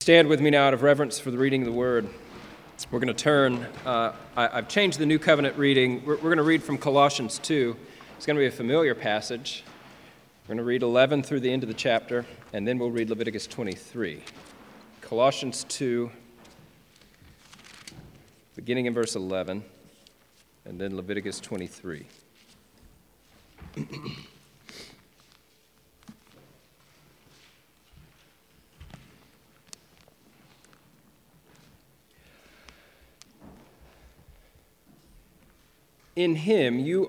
Stand with me now out of reverence for the reading of the Word. We're going to turn, I've changed the New Covenant reading. We're going to read from Colossians 2. It's going to be a familiar passage. We're going to read 11 through the end of the chapter, and then we'll read Leviticus 23. Colossians 2, beginning in verse 11, and then Leviticus 23. In him you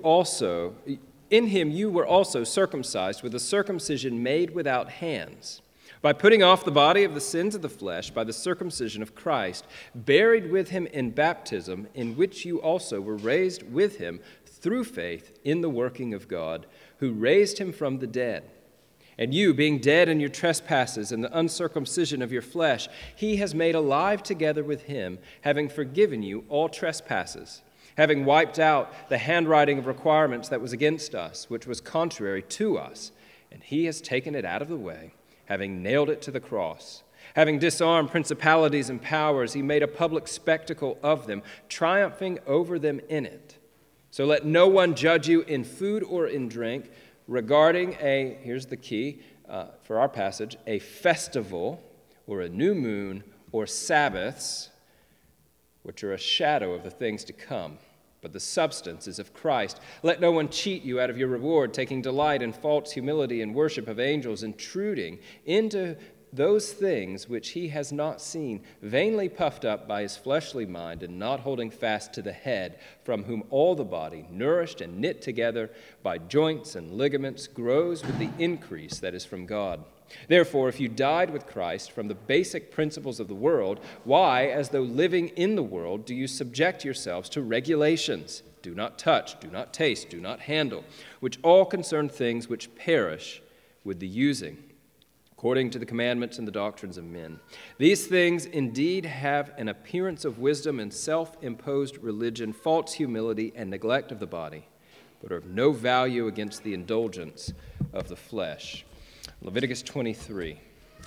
were also circumcised with a circumcision made without hands, by putting off the body of the sins of the flesh by the circumcision of Christ, buried with him in baptism, in which you also were raised with him through faith in the working of God, who raised him from the dead. And you, being dead in your trespasses and the uncircumcision of your flesh, he has made alive together with him, having forgiven you all trespasses, having wiped out the handwriting of requirements that was against us, which was contrary to us, and he has taken it out of the way, having nailed it to the cross. Having disarmed principalities and powers, he made a public spectacle of them, triumphing over them in it. So let no one judge you in food or in drink, regarding here's the key for our passage, a festival or a new moon or Sabbaths, which are a shadow of the things to come. But the substance is of Christ. Let no one cheat you out of your reward, taking delight in false humility and worship of angels, intruding into those things which he has not seen, vainly puffed up by his fleshly mind, and not holding fast to the head, from whom all the body, nourished and knit together by joints and ligaments, grows with the increase that is from God. Therefore, if you died with Christ from the basic principles of the world, why, as though living in the world, do you subject yourselves to regulations? Do not touch, do not taste, do not handle, which all concern things which perish with the using, according to the commandments and the doctrines of men. These things indeed have an appearance of wisdom and self-imposed religion, false humility, and neglect of the body, but are of no value against the indulgence of the flesh. Leviticus 23.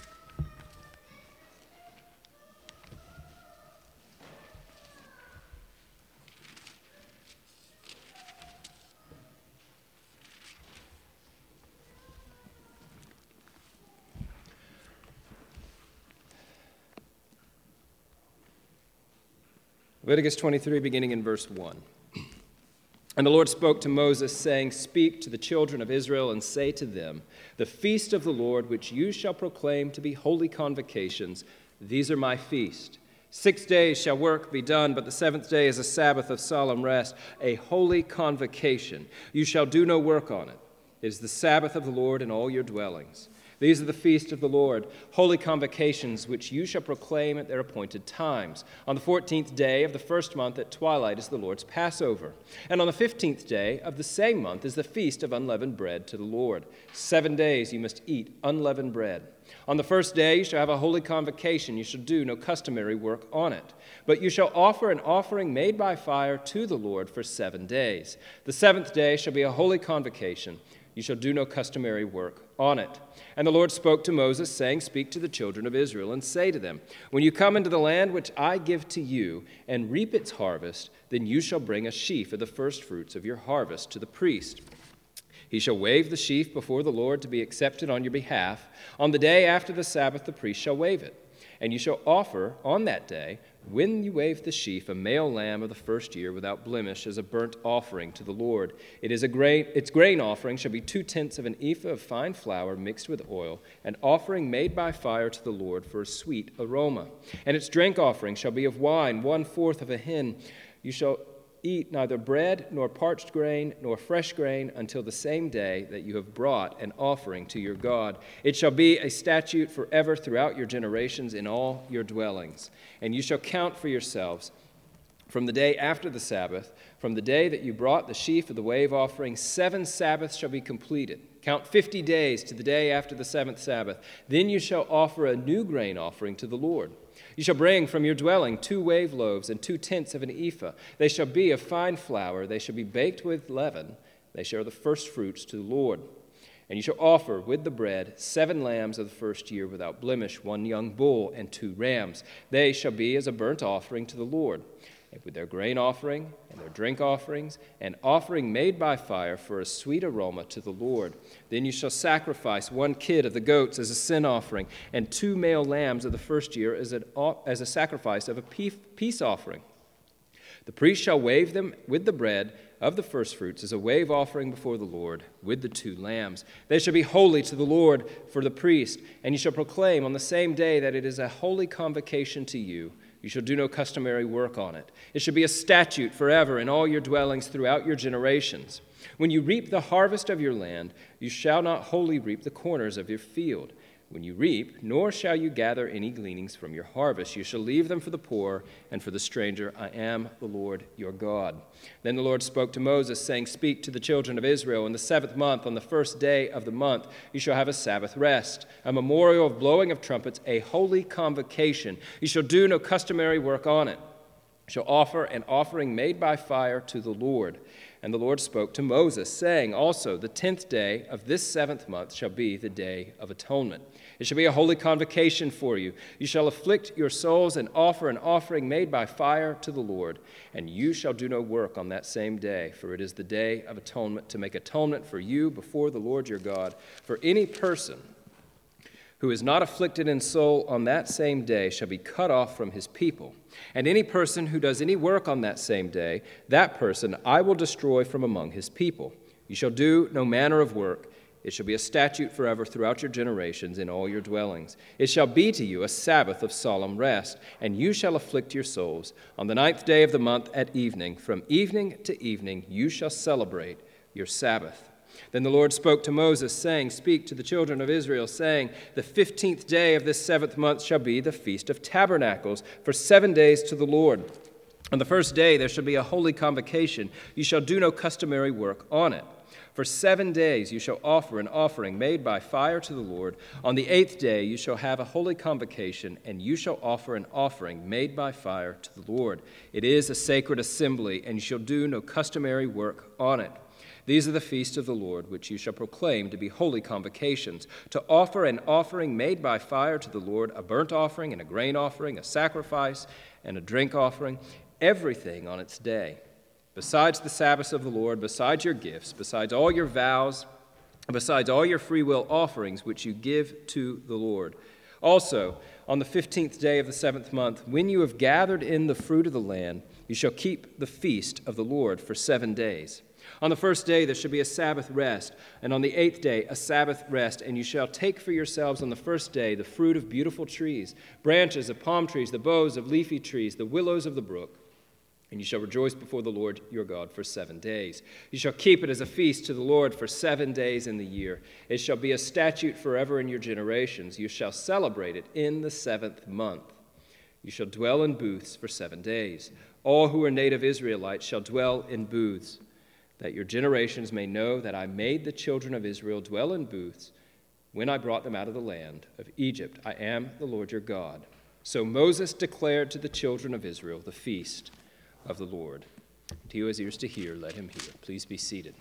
Leviticus 23, beginning in verse 1. And the Lord spoke to Moses, saying, Speak to the children of Israel and say to them, The feast of the Lord, which you shall proclaim to be holy convocations, these are my feast. 6 days shall work be done, but the seventh day is a Sabbath of solemn rest, a holy convocation. You shall do no work on it. It is the Sabbath of the Lord in all your dwellings. These are the feasts of the Lord, holy convocations, which you shall proclaim at their appointed times. On the 14th day of the first month at twilight is the Lord's Passover. And on the 15th day of the same month is the feast of unleavened bread to the Lord. 7 days you must eat unleavened bread. On the first day you shall have a holy convocation. You shall do no customary work on it. But you shall offer an offering made by fire to the Lord for 7 days. The seventh day shall be a holy convocation. You shall do no customary work on it. And the Lord spoke to Moses, saying, Speak to the children of Israel, and say to them, When you come into the land which I give to you, and reap its harvest, then you shall bring a sheaf of the firstfruits of your harvest to the priest. He shall wave the sheaf before the Lord to be accepted on your behalf. On the day after the Sabbath the priest shall wave it. And you shall offer on that day, when you wave the sheaf, a male lamb of the first year without blemish as a burnt offering to the Lord. Its grain offering shall be 2/10 of an ephah of fine flour mixed with oil, an offering made by fire to the Lord for a sweet aroma. And its drink offering shall be of wine, 1/4 of a hin. You shall eat neither bread nor parched grain nor fresh grain until the same day that you have brought an offering to your God. It shall be a statute forever throughout your generations in all your dwellings. And you shall count for yourselves from the day after the Sabbath, from the day that you brought the sheaf of the wave offering, 7 Sabbaths shall be completed. Count 50 days to the day after the 7th Sabbath. Then you shall offer a new grain offering to the Lord. You shall bring from your dwelling 2 wave loaves and 2/10 of an ephah. They shall be of fine flour. They shall be baked with leaven. They shall be the first fruits to the Lord. And you shall offer with the bread 7 lambs of the first year without blemish, 1 young bull, and 2 rams. They shall be as a burnt offering to the Lord. And with their grain offering and their drink offerings, an offering made by fire for a sweet aroma to the Lord. Then you shall sacrifice 1 kid of the goats as a sin offering, and 2 male lambs of the first year as a sacrifice of a peace offering. The priest shall wave them with the bread of the firstfruits as a wave offering before the Lord with the 2 lambs. They shall be holy to the Lord for the priest, and you shall proclaim on the same day that it is a holy convocation to you. You shall do no customary work on it. It shall be a statute forever in all your dwellings throughout your generations. When you reap the harvest of your land, you shall not wholly reap the corners of your field. When you reap, nor shall you gather any gleanings from your harvest. You shall leave them for the poor and for the stranger. I am the Lord your God. Then the Lord spoke to Moses, saying, Speak to the children of Israel. In the 7th month, on the first day of the month, you shall have a Sabbath rest, a memorial of blowing of trumpets, a holy convocation. You shall do no customary work on it. You shall offer an offering made by fire to the Lord. And the Lord spoke to Moses, saying, Also, the 10th day of this 7th month shall be the day of atonement. It shall be a holy convocation for you. You shall afflict your souls and offer an offering made by fire to the Lord. And you shall do no work on that same day, for it is the day of atonement, to make atonement for you before the Lord your God. For any person who is not afflicted in soul on that same day shall be cut off from his people. And any person who does any work on that same day, that person I will destroy from among his people. You shall do no manner of work. It shall be a statute forever throughout your generations in all your dwellings. It shall be to you a Sabbath of solemn rest, and you shall afflict your souls. On the 9th day of the month at evening, from evening to evening, you shall celebrate your Sabbath. Then the Lord spoke to Moses, saying, Speak to the children of Israel, saying, The 15th day of this 7th month shall be the Feast of Tabernacles, for 7 days to the Lord. On the first day there shall be a holy convocation. You shall do no customary work on it. For 7 days you shall offer an offering made by fire to the Lord. On the 8th day you shall have a holy convocation, and you shall offer an offering made by fire to the Lord. It is a sacred assembly, and you shall do no customary work on it. These are the feasts of the Lord, which you shall proclaim to be holy convocations, to offer an offering made by fire to the Lord, a burnt offering and a grain offering, a sacrifice and a drink offering, everything on its day. Besides the Sabbaths of the Lord, besides your gifts, besides all your vows, besides all your free will offerings which you give to the Lord. Also, on the 15th day of the 7th month, when you have gathered in the fruit of the land, you shall keep the feast of the Lord for 7 days. On the first day there shall be a Sabbath rest, and on the 8th day a Sabbath rest, and you shall take for yourselves on the first day the fruit of beautiful trees, branches of palm trees, the boughs of leafy trees, the willows of the brook. And you shall rejoice before the Lord your God for 7 days. You shall keep it as a feast to the Lord for 7 days in the year. It shall be a statute forever in your generations. You shall celebrate it in the 7th month. You shall dwell in booths for 7 days. All who are native Israelites shall dwell in booths, that your generations may know that I made the children of Israel dwell in booths when I brought them out of the land of Egypt. I am the Lord your God. So Moses declared to the children of Israel the feast of the Lord. To you who has ears to hear, let him hear. Please be seated.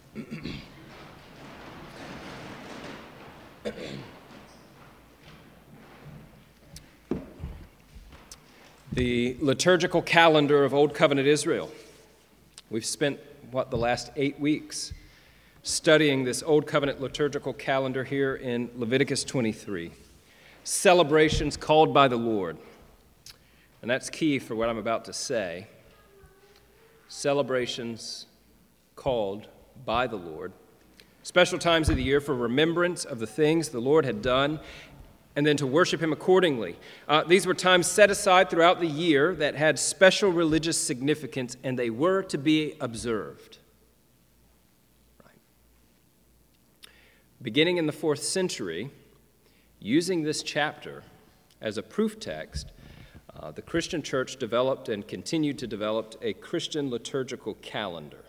The liturgical calendar of Old Covenant Israel. We've spent, the last 8 weeks studying this Old Covenant liturgical calendar here in Leviticus 23. Celebrations called by the Lord. And that's key for what I'm about to say. Celebrations called by the Lord. Special times of the year for remembrance of the things the Lord had done, and then to worship him accordingly. These were times set aside throughout the year that had special religious significance, and they were to be observed. Right. Beginning in the 4th century, using this chapter as a proof text, the Christian church developed and continued to develop a Christian liturgical calendar.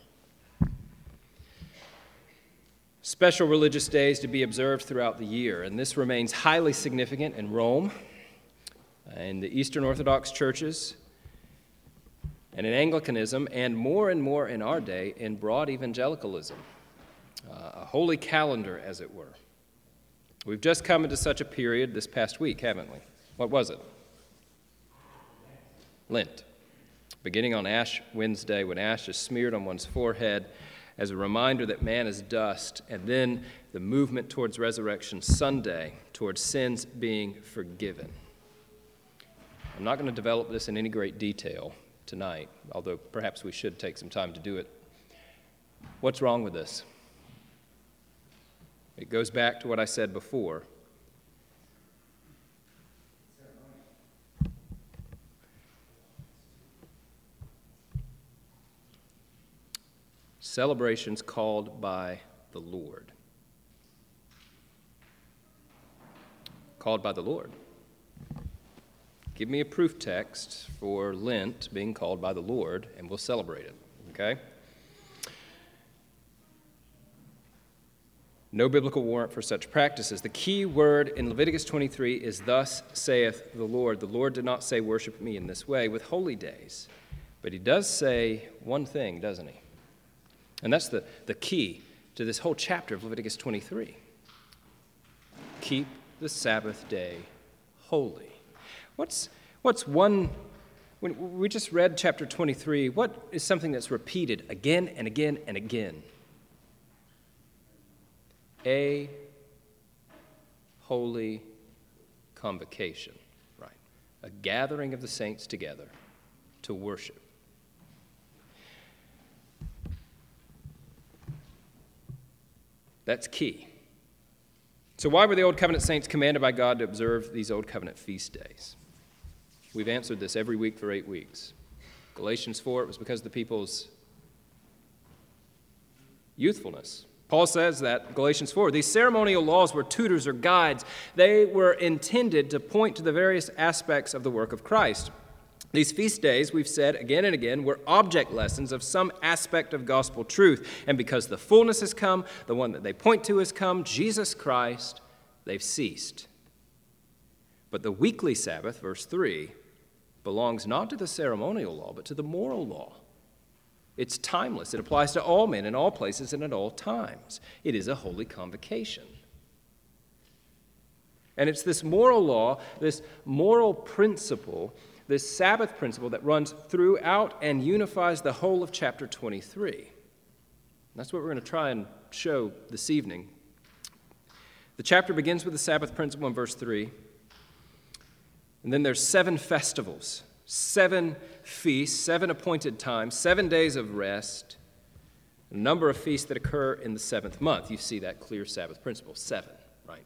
Special religious days to be observed throughout the year, and this remains highly significant in Rome, in the Eastern Orthodox churches, and in Anglicanism, and more in our day in broad evangelicalism. A holy calendar, as it were. We've just come into such a period this past week, haven't we? What was it? Lent. Beginning on Ash Wednesday, when ash is smeared on one's forehead as a reminder that man is dust, and then the movement towards Resurrection Sunday, towards sins being forgiven. I'm not going to develop this in any great detail tonight, although perhaps we should take some time to do it. What's wrong with this? It goes back to what I said before. Celebrations called by the Lord. Called by the Lord. Give me a proof text for Lent being called by the Lord, and we'll celebrate it, okay? No biblical warrant for such practices. The key word in Leviticus 23 is, "Thus saith the Lord." The Lord did not say, "Worship me in this way," with holy days. But he does say one thing, doesn't he? And that's the key to this whole chapter of Leviticus 23. Keep the Sabbath day holy. What's one, when we just read chapter 23, what is something that's repeated again and again and again? A holy convocation, right? A gathering of the saints together to worship. That's key. So why were the Old Covenant saints commanded by God to observe these Old Covenant feast days? We've answered this every week for 8 weeks. Galatians 4, it was because of the people's youthfulness. Paul says that, Galatians 4, these ceremonial laws were tutors or guides. They were intended to point to the various aspects of the work of Christ. These feast days, we've said again and again, were object lessons of some aspect of gospel truth. And because the fullness has come, the one that they point to has come, Jesus Christ, they've ceased. But the weekly Sabbath, verse 3, belongs not to the ceremonial law, but to the moral law. It's timeless. It applies to all men in all places and at all times. It is a holy convocation. And it's this moral law, this moral principle, this Sabbath principle that runs throughout and unifies the whole of chapter 23. That's what we're going to try and show this evening. The chapter begins with the Sabbath principle in verse 3. And then there's 7 festivals, 7 feasts, 7 appointed times, 7 days of rest, a number of feasts that occur in the 7th month. You see that clear Sabbath principle, 7, right?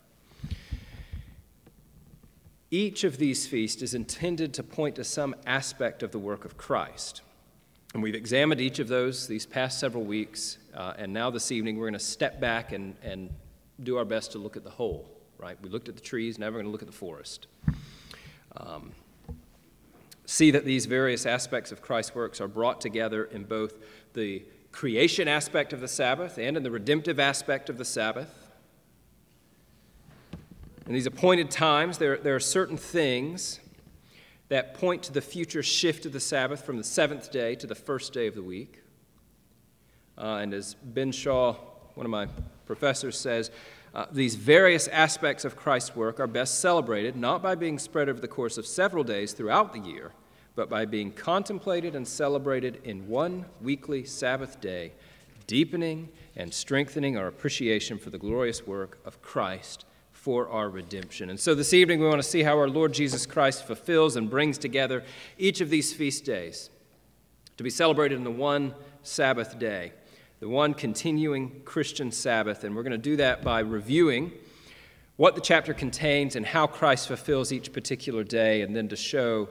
Each of these feasts is intended to point to some aspect of the work of Christ. And we've examined each of those these past several weeks, and now this evening we're going to step back and do our best to look at the whole, right? We looked at the trees, now we're going to look at the forest. See that these various aspects of Christ's works are brought together in both the creation aspect of the Sabbath and in the redemptive aspect of the Sabbath. In these appointed times, there are certain things that point to the future shift of the Sabbath from the 7th day to the first day of the week. And as Ben Shaw, one of my professors, says, these various aspects of Christ's work are best celebrated not by being spread over the course of several days throughout the year, but by being contemplated and celebrated in one weekly Sabbath day, deepening and strengthening our appreciation for the glorious work of Christ for our redemption. And so this evening we want to see how our Lord Jesus Christ fulfills and brings together each of these feast days to be celebrated in the one Sabbath day, the one continuing Christian Sabbath. And we're going to do that by reviewing what the chapter contains and how Christ fulfills each particular day, and then to show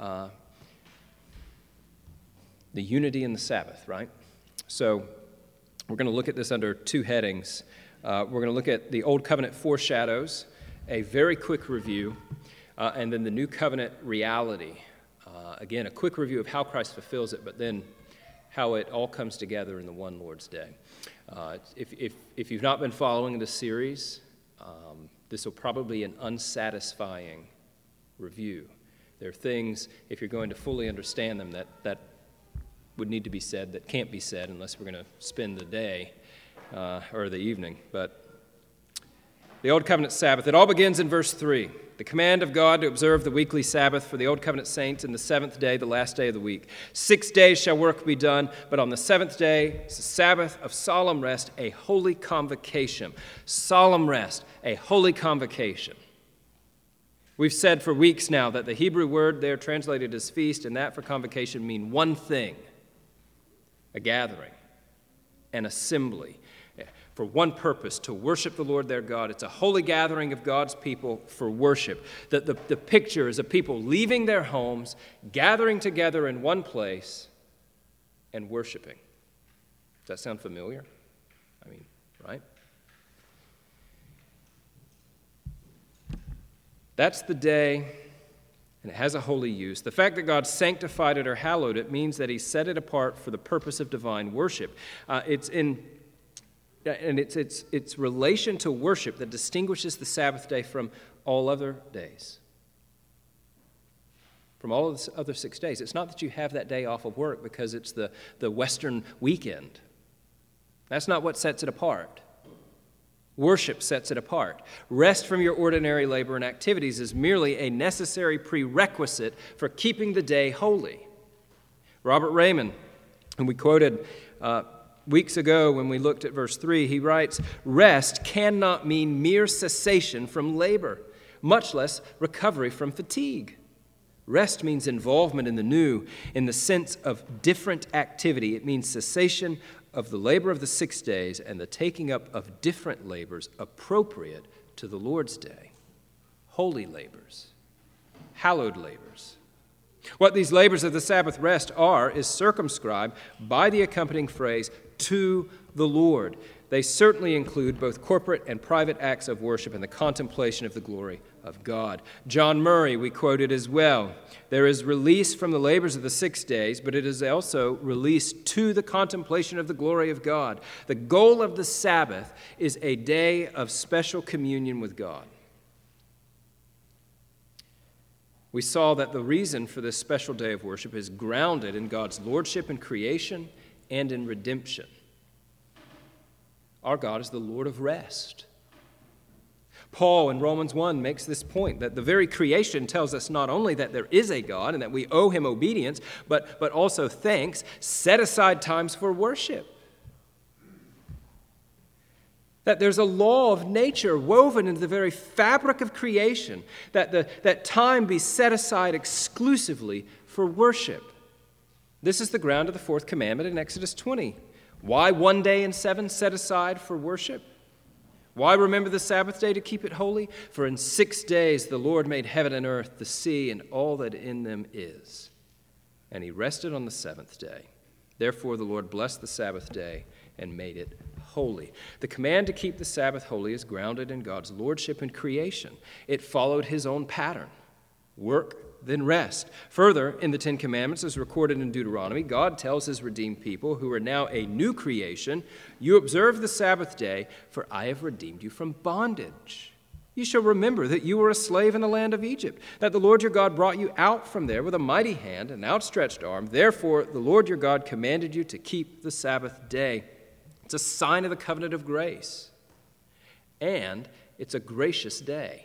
the unity in the Sabbath, right? So we're going to look at this under 2 headings. We're going to look at the Old Covenant foreshadows, a very quick review, and then the New Covenant reality. Again, a quick review of how Christ fulfills it, but then how it all comes together in the one Lord's Day. If you've not been following this series, this will probably be an unsatisfying review. There are things, if you're going to fully understand them, that would need to be said that can't be said unless we're going to spend the day or the evening. But the Old Covenant Sabbath, it all begins in verse 3. The command of God to observe the weekly Sabbath for the Old Covenant saints in the seventh day, the last day of the week. 6 days shall work be done, but on the seventh day, it's a Sabbath of solemn rest, a holy convocation. Solemn rest, a holy convocation. We've said for weeks now that the Hebrew word there translated as feast and that for convocation mean one thing: a gathering, an assembly, for one purpose, to worship the Lord their God. It's a holy gathering of God's people for worship. The picture is of people leaving their homes, gathering together in one place, and worshiping. Does that sound familiar? I mean, right? That's the day, and it has a holy use. The fact that God sanctified it or hallowed it means that he set it apart for the purpose of divine worship. It's relation to worship that distinguishes the Sabbath day from all other days, from all of the other 6 days. It's not that you have that day off of work because it's the Western weekend. That's not what sets it apart. Worship sets it apart. Rest from your ordinary labor and activities is merely a necessary prerequisite for keeping the day holy. Robert Raymond, whom we quoted weeks ago when we looked at verse 3, he writes, "Rest cannot mean mere cessation from labor, much less recovery from fatigue. Rest means involvement in the new, in the sense of different activity. It means cessation of the labor of the 6 days and the taking up of different labors appropriate to the Lord's day. Holy labors, hallowed labors. What these labors of the Sabbath rest are is circumscribed by the accompanying phrase, to the Lord. They certainly include both corporate and private acts of worship and the contemplation of the glory of God. John Murray, we quoted as well. There is release from the labors of the 6 days, but it is also release to the contemplation of the glory of God. The goal of the Sabbath is a day of special communion with God. We saw that the reason for this special day of worship is grounded in God's lordship in creation and in redemption. Our God is the Lord of rest. Paul in Romans 1 makes this point, that the very creation tells us not only that there is a God and that we owe him obedience, but also thanks, set aside times for worship. That there's a law of nature woven into the very fabric of creation, that time be set aside exclusively for worship. This is the ground of the fourth commandment in Exodus 20. Why 1 day in 7 set aside for worship? Why remember the Sabbath day to keep it holy? For in 6 days the Lord made heaven and earth, the sea, and all that in them is. And he rested on the seventh day. Therefore the Lord blessed the Sabbath day and made it holy. The command to keep the Sabbath holy is grounded in God's lordship in creation. It followed his own pattern. Work, then rest. Further, in the Ten Commandments, as recorded in Deuteronomy, God tells his redeemed people, who are now a new creation, you observe the Sabbath day, for I have redeemed you from bondage. You shall remember that you were a slave in the land of Egypt, that the Lord your God brought you out from there with a mighty hand and outstretched arm. Therefore, the Lord your God commanded you to keep the Sabbath day. It's a sign of the covenant of grace, and it's a gracious day.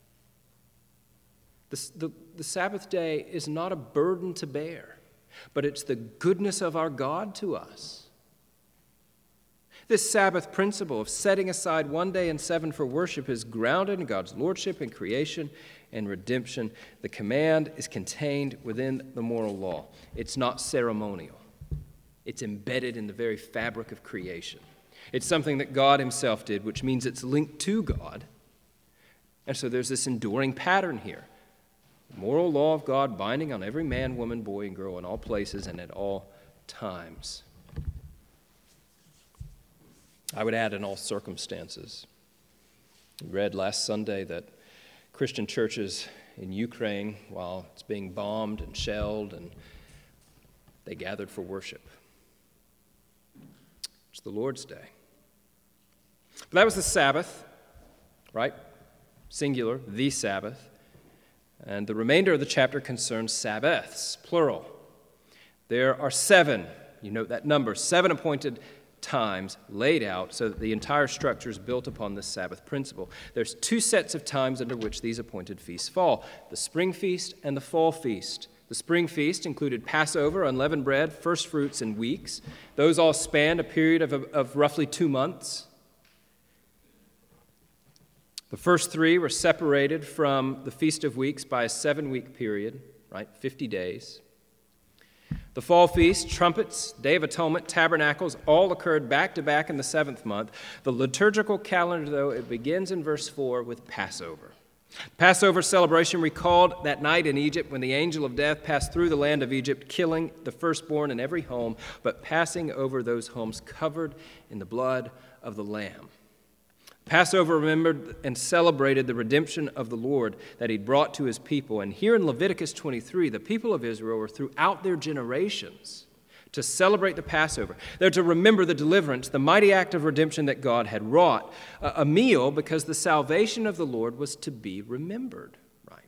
The Sabbath day is not a burden to bear, but it's the goodness of our God to us. This Sabbath principle of setting aside 1 day in 7 for worship is grounded in God's lordship in creation and redemption. The command is contained within the moral law. It's not ceremonial. It's embedded in the very fabric of creation. It's something that God himself did, which means it's linked to God. And so there's this enduring pattern here. The moral law of God binding on every man, woman, boy, and girl in all places and at all times. I would add in all circumstances. We read last Sunday that Christian churches in Ukraine, while it's being bombed and shelled, and they gathered for worship. It's the Lord's day. But that was the Sabbath, right? Singular, the Sabbath. And the remainder of the chapter concerns Sabbaths, plural. There are 7, you note that number, 7 appointed times laid out so that the entire structure is built upon this Sabbath principle. There's 2 sets of times under which these appointed feasts fall: the spring feast and the fall feast. The spring feast included Passover, unleavened bread, first fruits, and weeks. Those all spanned a period of roughly 2 months. The first 3 were separated from the Feast of Weeks by a 7-week period, right? 50 days. The fall feast, trumpets, Day of Atonement, tabernacles, all occurred back to back in the 7th month. The liturgical calendar, though, it begins in verse 4 with Passover. Passover celebration recalled that night in Egypt when the angel of death passed through the land of Egypt, killing the firstborn in every home, but passing over those homes covered in the blood of the Lamb. Passover remembered and celebrated the redemption of the Lord that he'd brought to his people. And here in Leviticus 23, the people of Israel were throughout their generations to celebrate the Passover. They're to remember the deliverance, the mighty act of redemption that God had wrought. A meal because the salvation of the Lord was to be remembered, right?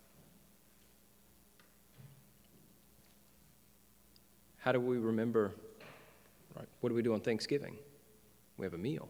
How do we remember, right? What do we do on Thanksgiving? We have a meal.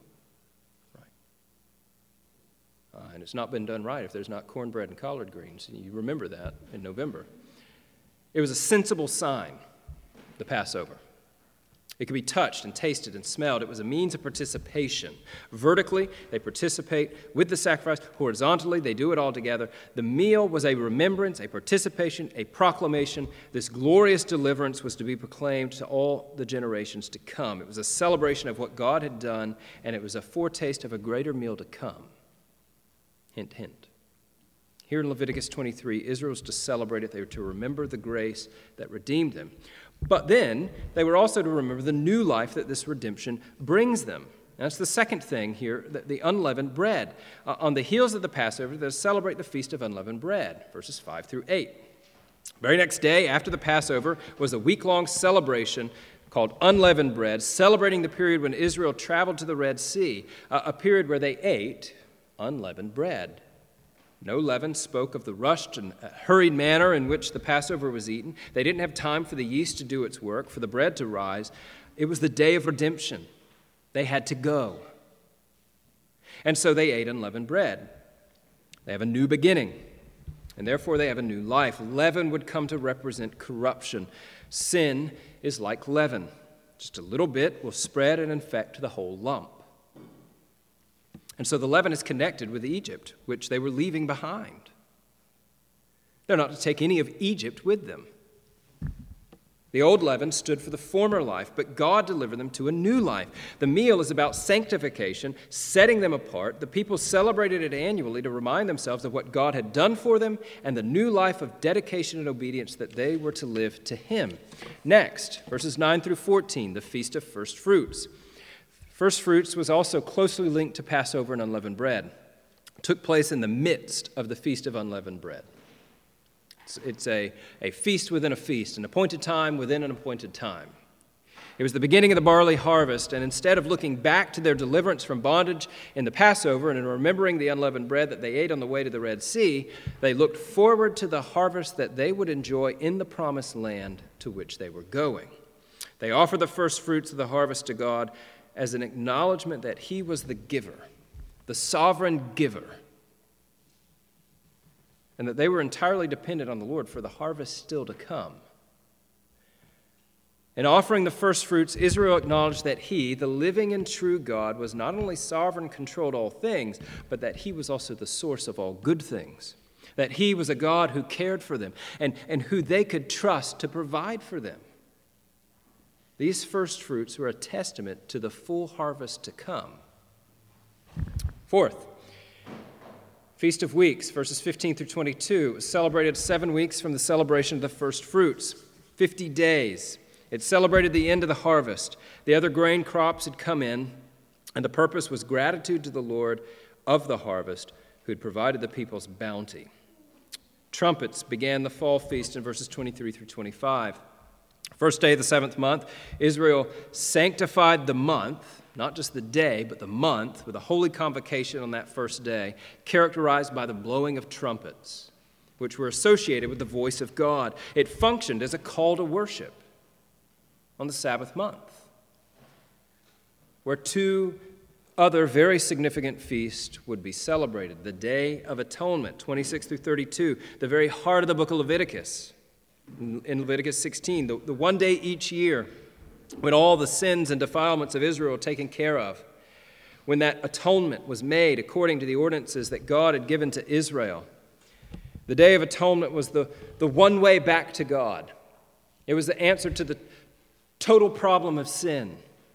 And it's not been done right if there's not cornbread and collard greens. And you remember that in November. It was a sensible sign, the Passover. It could be touched and tasted and smelled. It was a means of participation. Vertically, they participate with the sacrifice. Horizontally, they do it all together. The meal was a remembrance, a participation, a proclamation. This glorious deliverance was to be proclaimed to all the generations to come. It was a celebration of what God had done, and it was a foretaste of a greater meal to come. Hint, hint. Here in Leviticus 23, Israel was to celebrate it. They were to remember the grace that redeemed them. But then they were also to remember the new life that this redemption brings them. And that's the second thing here, the unleavened bread. On the heels of the Passover, they celebrate the Feast of Unleavened Bread, verses 5 through 8. Very next day, after the Passover, was a week-long celebration called Unleavened Bread, celebrating the period when Israel traveled to the Red Sea, a period where they ate unleavened bread. No leaven spoke of the rushed and hurried manner in which the Passover was eaten. They didn't have time for the yeast to do its work, for the bread to rise. It was the day of redemption. They had to go. And so they ate unleavened bread. They have a new beginning, and therefore they have a new life. Leaven would come to represent corruption. Sin is like leaven. Just a little bit will spread and infect the whole lump. And so the leaven is connected with Egypt, which they were leaving behind. They're not to take any of Egypt with them. The old leaven stood for the former life, but God delivered them to a new life. The meal is about sanctification, setting them apart. The people celebrated it annually to remind themselves of what God had done for them and the new life of dedication and obedience that they were to live to Him. Next, verses 9 through 14, the Feast of First Fruits. First fruits was also closely linked to Passover and unleavened bread. It took place in the midst of the Feast of Unleavened Bread. It's a feast within a feast, an appointed time within an appointed time. It was the beginning of the barley harvest, and instead of looking back to their deliverance from bondage in the Passover and in remembering the unleavened bread that they ate on the way to the Red Sea, they looked forward to the harvest that they would enjoy in the promised land to which they were going. They offered the first fruits of the harvest to God as an acknowledgement that He was the giver, the sovereign giver, and that they were entirely dependent on the Lord for the harvest still to come. In offering the first fruits, Israel acknowledged that He, the living and true God, was not only sovereign, controlled all things, but that He was also the source of all good things, that He was a God who cared for them and who they could trust to provide for them. These first fruits were a testament to the full harvest to come. Fourth, Feast of Weeks, verses 15 through 22, was celebrated 7 weeks from the celebration of the first fruits, 50 days. It celebrated the end of the harvest. The other grain crops had come in, and the purpose was gratitude to the Lord of the harvest, who had provided the people's bounty. Trumpets began the fall feast in verses 23 through 25. First day of the 7th month, Israel sanctified the month, not just the day, but the month, with a holy convocation on that first day, characterized by the blowing of trumpets, which were associated with the voice of God. It functioned as a call to worship on the Sabbath month, where two other very significant feasts would be celebrated. The Day of Atonement, 26 through 32, the very heart of the book of Leviticus. In Leviticus 16, the one day each year when all the sins and defilements of Israel were taken care of, when that atonement was made according to the ordinances that God had given to Israel. The Day of Atonement was the one way back to God. It was the answer to the total problem of sin.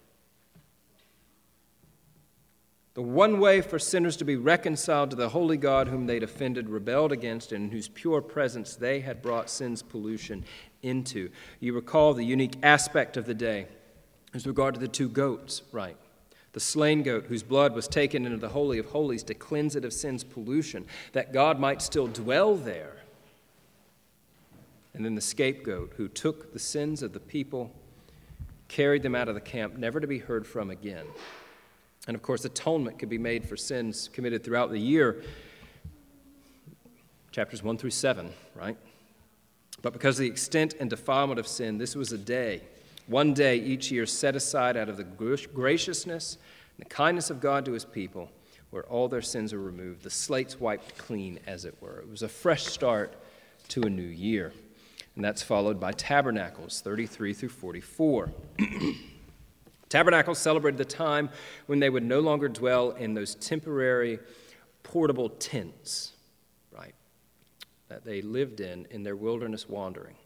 The one way for sinners to be reconciled to the holy God whom they'd offended, rebelled against, and in whose pure presence they had brought sin's pollution into. You recall the unique aspect of the day with regard to the two goats, right? The slain goat whose blood was taken into the Holy of Holies to cleanse it of sin's pollution, that God might still dwell there. And then the scapegoat who took the sins of the people, carried them out of the camp, never to be heard from again. And of course, atonement could be made for sins committed throughout the year, chapters 1 through 7, right? But because of the extent and defilement of sin, this was a day, one day each year set aside out of the graciousness and the kindness of God to his people, where all their sins are removed, the slate's wiped clean, as it were. It was a fresh start to a new year. And that's followed by Tabernacles, 33 through 44. Tabernacles celebrated the time when they would no longer dwell in those temporary portable tents, right, that they lived in their wilderness wandering.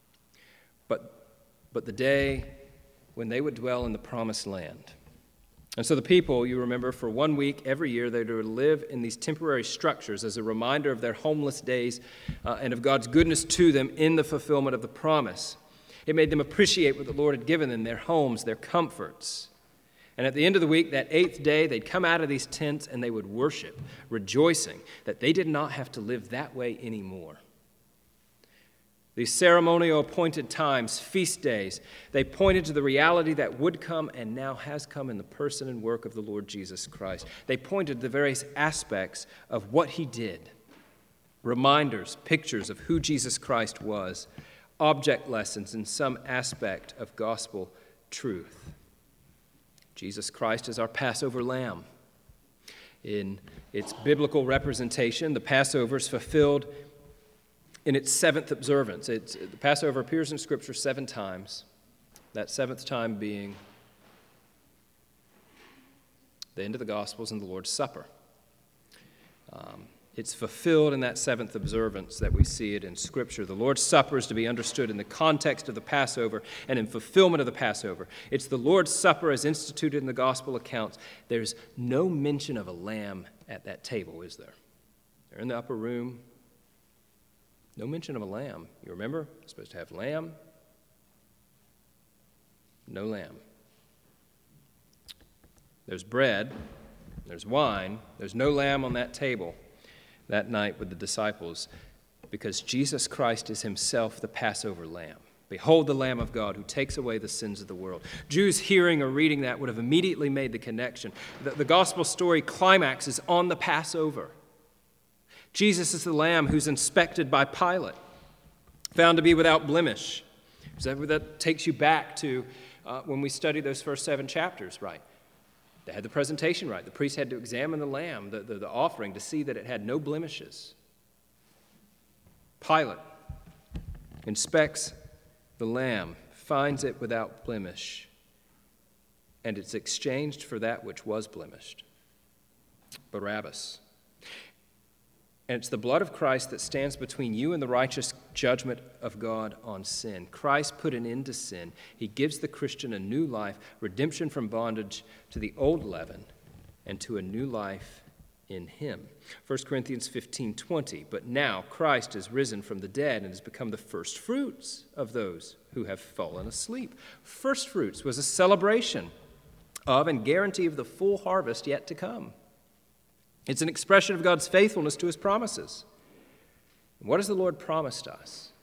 But the day when they would dwell in the promised land. And so the people, you remember, for 1 week every year, they would live in these temporary structures as a reminder of their homeless days and of God's goodness to them in the fulfillment of the promise. It made them appreciate what the Lord had given them, their homes, their comforts. And at the end of the week, that 8th day, they'd come out of these tents and they would worship, rejoicing that they did not have to live that way anymore. These ceremonial appointed times, feast days, they pointed to the reality that would come and now has come in the person and work of the Lord Jesus Christ. They pointed to the various aspects of what he did. Reminders, pictures of who Jesus Christ was. Object lessons in some aspect of gospel truth. Jesus Christ is our Passover lamb. In its biblical representation, the Passover is fulfilled in its 7th observance. The Passover appears in Scripture 7 times, that 7th time being the end of the Gospels and the Lord's Supper. It's fulfilled in that 7th observance that we see it in Scripture. The Lord's Supper is to be understood in the context of the Passover and in fulfillment of the Passover. It's the Lord's Supper as instituted in the Gospel accounts. There's no mention of a lamb at that table, is there? They're in the upper room. No mention of a lamb. You remember? You're supposed to have lamb. No lamb. There's bread. There's wine. There's no lamb on that table that night with the disciples, because Jesus Christ is himself the Passover lamb. Behold the Lamb of God who takes away the sins of the world. Jews hearing or reading that would have immediately made the connection. The gospel story climaxes on the Passover. Jesus is the lamb who's inspected by Pilate, found to be without blemish. That takes you back to when we study those first 7 chapters, right? They had the presentation right. The priest had to examine the lamb, the offering, to see that it had no blemishes. Pilate inspects the lamb, finds it without blemish, and it's exchanged for that which was blemished, Barabbas. And it's the blood of Christ that stands between you and the righteous judgment of God on sin. Christ put an end to sin. He gives the Christian a new life, redemption from bondage to the old leaven, and to a new life in him. 1 Corinthians 15:20, but now Christ is risen from the dead and has become the first fruits of those who have fallen asleep. First fruits was a celebration of and guarantee of the full harvest yet to come. It's an expression of God's faithfulness to his promises. And what has the Lord promised us?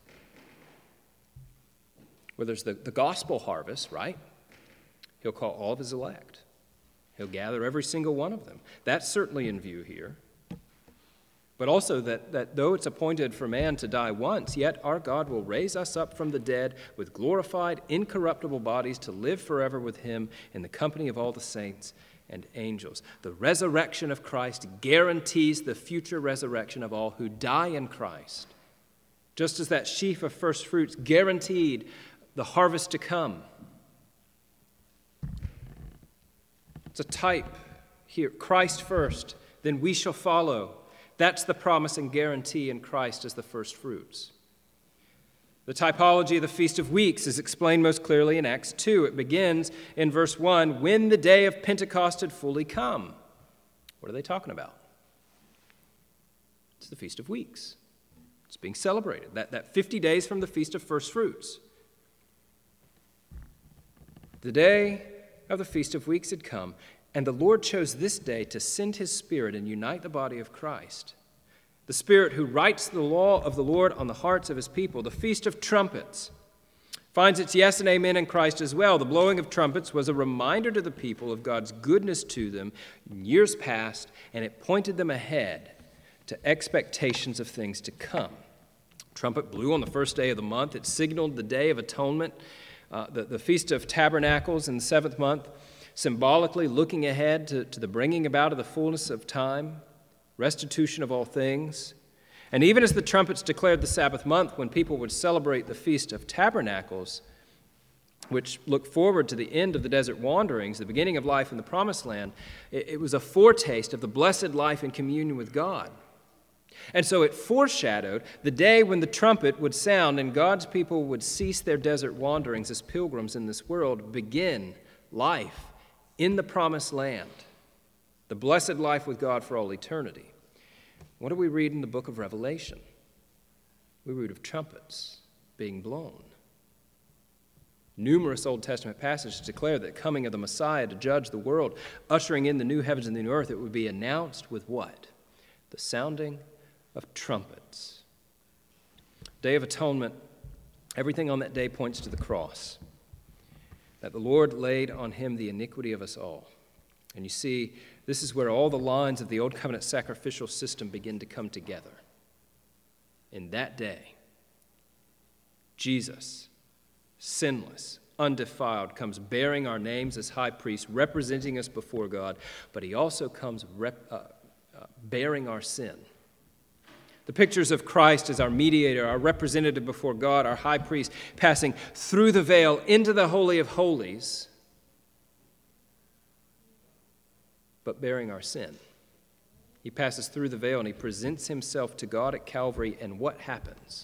Well, there's the gospel harvest, right? He'll call all of his elect. He'll gather every single one of them. That's certainly in view here. but also that though it's appointed for man to die once, yet our God will raise us up from the dead with glorified, incorruptible bodies to live forever with him in the company of all the saints and angels. The resurrection of Christ guarantees the future resurrection of all who die in Christ, just as that sheaf of first fruits guaranteed the harvest to come. It's a type here. Christ first, then we shall follow. That's the promise and guarantee in Christ as the first fruits. The typology of the Feast of Weeks is explained most clearly in Acts 2. It begins in verse 1, when the day of Pentecost had fully come. What are they talking about? It's the Feast of Weeks. It's being celebrated, that 50 days from the Feast of First Fruits. The day of the Feast of Weeks had come, and the Lord chose this day to send his Spirit and unite the body of Christ. The Spirit who writes the law of the Lord on the hearts of his people. The Feast of Trumpets finds its yes and amen in Christ as well. The blowing of trumpets was a reminder to the people of God's goodness to them in years past, and it pointed them ahead to expectations of things to come. Trumpet blew on the first day of the month. It signaled the Day of Atonement, the Feast of Tabernacles in the 7th month, symbolically looking ahead to the bringing about of the fullness of time, restitution of all things. And even as the trumpets declared the Sabbath month, when people would celebrate the Feast of Tabernacles, which looked forward to the end of the desert wanderings, the beginning of life in the Promised Land, it was a foretaste of the blessed life in communion with God. And so it foreshadowed the day when the trumpet would sound and God's people would cease their desert wanderings as pilgrims in this world, begin life in the Promised Land, the blessed life with God for all eternity. What do we read in the book of Revelation? We read of trumpets being blown. Numerous Old Testament passages declare that coming of the Messiah to judge the world, ushering in the new heavens and the new earth, it would be announced with what? The sounding of trumpets. Day of Atonement, everything on that day points to the cross, that the Lord laid on him the iniquity of us all. And you see, this is where all the lines of the Old Covenant sacrificial system begin to come together. In that day, Jesus, sinless, undefiled, comes bearing our names as high priest, representing us before God, but he also comes bearing our sin. The pictures of Christ as our mediator, our representative before God, our high priest, passing through the veil into the Holy of Holies, but bearing our sin. He passes through the veil and he presents himself to God at Calvary, and what happens?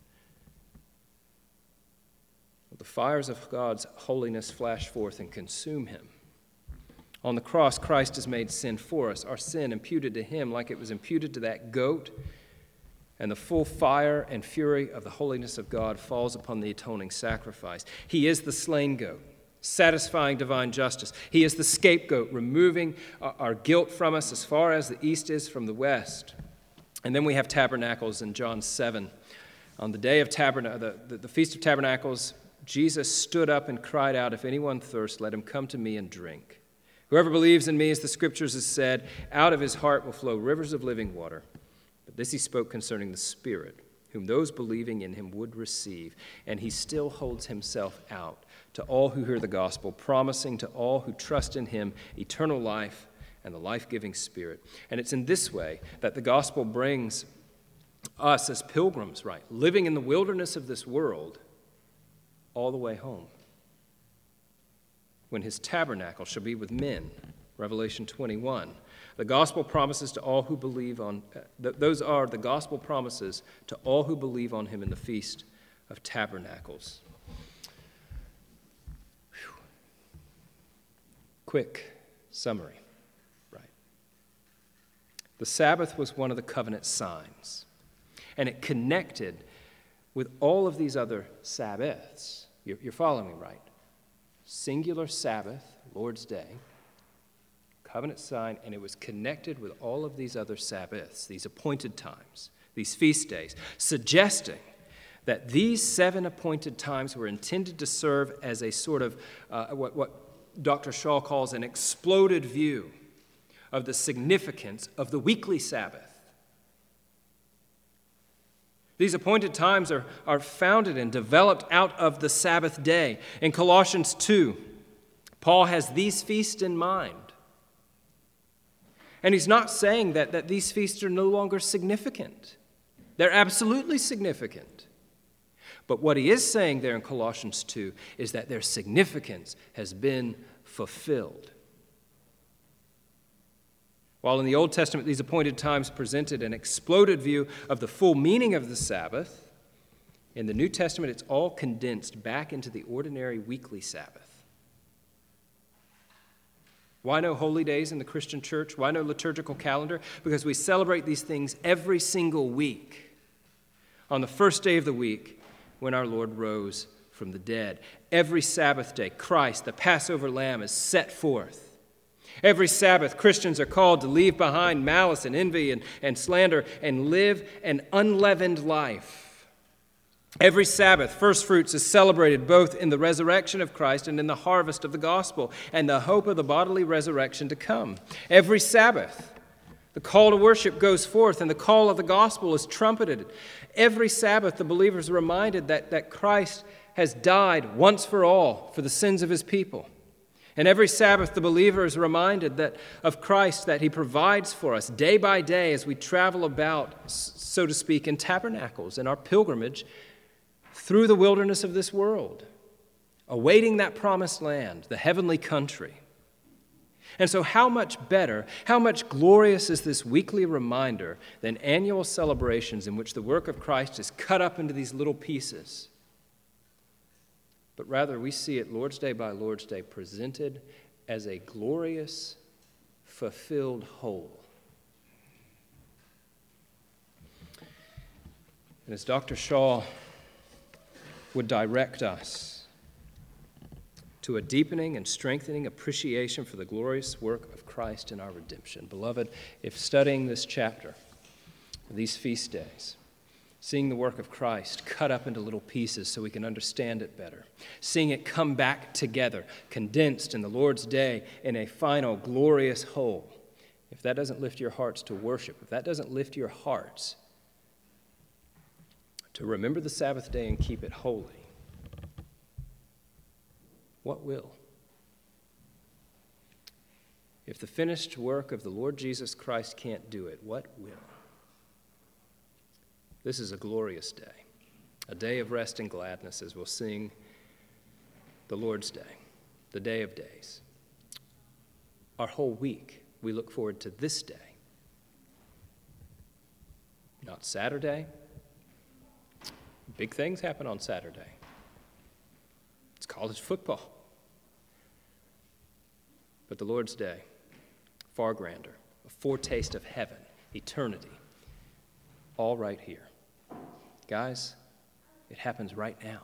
The fires of God's holiness flash forth and consume him. On the cross, Christ has made sin for us, our sin imputed to him like it was imputed to that goat, and the full fire and fury of the holiness of God falls upon the atoning sacrifice. He is the slain goat, satisfying divine justice. He is the scapegoat, removing our guilt from us as far as the east is from the west. And then we have tabernacles in John 7. On the day of the Feast of Tabernacles, Jesus stood up and cried out, "If anyone thirsts, let him come to me and drink. Whoever believes in me, as the Scriptures has said, out of his heart will flow rivers of living water." But this he spoke concerning the Spirit, whom those believing in him would receive. And he still holds himself out to all who hear the gospel, promising to all who trust in him eternal life and the life-giving Spirit. And it's in this way that the gospel brings us as pilgrims, right, living in the wilderness of this world, all the way home, when his tabernacle shall be with men, Revelation 21. The gospel promises to all who believe on, those are the gospel promises to all who believe on him in the Feast of Tabernacles. Whew. Quick summary, right? The Sabbath was one of the covenant signs, and it connected with all of these other Sabbaths. You're following me, right? Singular Sabbath, Lord's Day, covenant sign, and it was connected with all of these other Sabbaths, these appointed times, these feast days, suggesting that these 7 appointed times were intended to serve as a sort of what Dr. Shaw calls an exploded view of the significance of the weekly Sabbath, These appointed times are founded and developed out of the Sabbath day. In Colossians 2, Paul has these feasts in mind. And he's not saying that these feasts are no longer significant. They're absolutely significant. But what he is saying there in Colossians 2 is that their significance has been fulfilled. While in the Old Testament these appointed times presented an exploded view of the full meaning of the Sabbath, in the New Testament it's all condensed back into the ordinary weekly Sabbath. Why no holy days in the Christian church? Why no liturgical calendar? Because we celebrate these things every single week. On the first day of the week, when our Lord rose from the dead. Every Sabbath day, Christ, the Passover lamb, is set forth. Every Sabbath, Christians are called to leave behind malice and envy and slander and live an unleavened life. Every Sabbath, first fruits is celebrated both in the resurrection of Christ and in the harvest of the gospel and the hope of the bodily resurrection to come. Every Sabbath, the call to worship goes forth and the call of the gospel is trumpeted. Every Sabbath, the believers are reminded that Christ has died once for all for the sins of his people. And every Sabbath, the believer is reminded of Christ, that he provides for us day by day as we travel about, so to speak, in tabernacles in our pilgrimage through the wilderness of this world, awaiting that promised land, the heavenly country. And so how much better, how much glorious is this weekly reminder than annual celebrations in which the work of Christ is cut up into these little pieces? But rather, we see it Lord's Day by Lord's Day presented as a glorious, fulfilled whole. And as Dr. Shaw would direct us to a deepening and strengthening appreciation for the glorious work of Christ in our redemption. Beloved, if studying this chapter, these feast days, seeing the work of Christ cut up into little pieces so we can understand it better, seeing it come back together, condensed in the Lord's day in a final glorious whole, if that doesn't lift your hearts to worship, if that doesn't lift your hearts to remember the Sabbath day and keep it holy, what will? If the finished work of the Lord Jesus Christ can't do it, what will? This is a glorious day, a day of rest and gladness as we'll sing the Lord's Day, the day of days. Our whole week, we look forward to this day. Not Saturday. Big things happen on Saturday. It's college football. But the Lord's Day, far grander, a foretaste of heaven, eternity, all right here. Guys, it happens right now.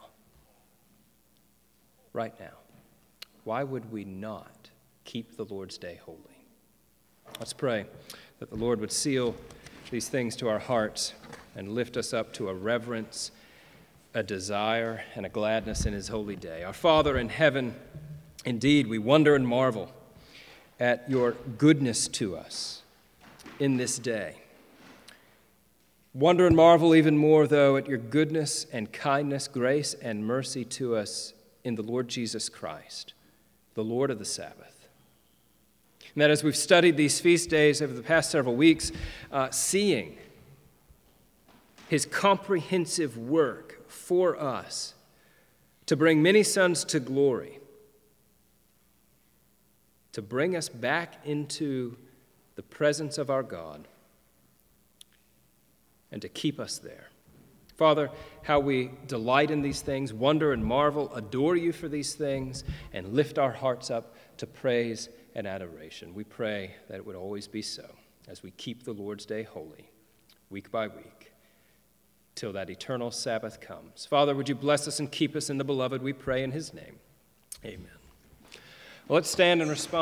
Right now. Why would we not keep the Lord's Day holy? Let's pray that the Lord would seal these things to our hearts and lift us up to a reverence, a desire, and a gladness in his holy day. Our Father in heaven, indeed, we wonder and marvel at your goodness to us in this day. Wonder and marvel even more, though, at your goodness and kindness, grace and mercy to us in the Lord Jesus Christ, the Lord of the Sabbath. And that as we've studied these feast days over the past several weeks, seeing his comprehensive work for us to bring many sons to glory, to bring us back into the presence of our God, and to keep us there. Father, how we delight in these things, wonder and marvel, adore you for these things, and lift our hearts up to praise and adoration. We pray that it would always be so as we keep the Lord's Day holy, week by week, till that eternal Sabbath comes. Father, would you bless us and keep us in the beloved, we pray in his name. Amen. Well, let's stand and respond.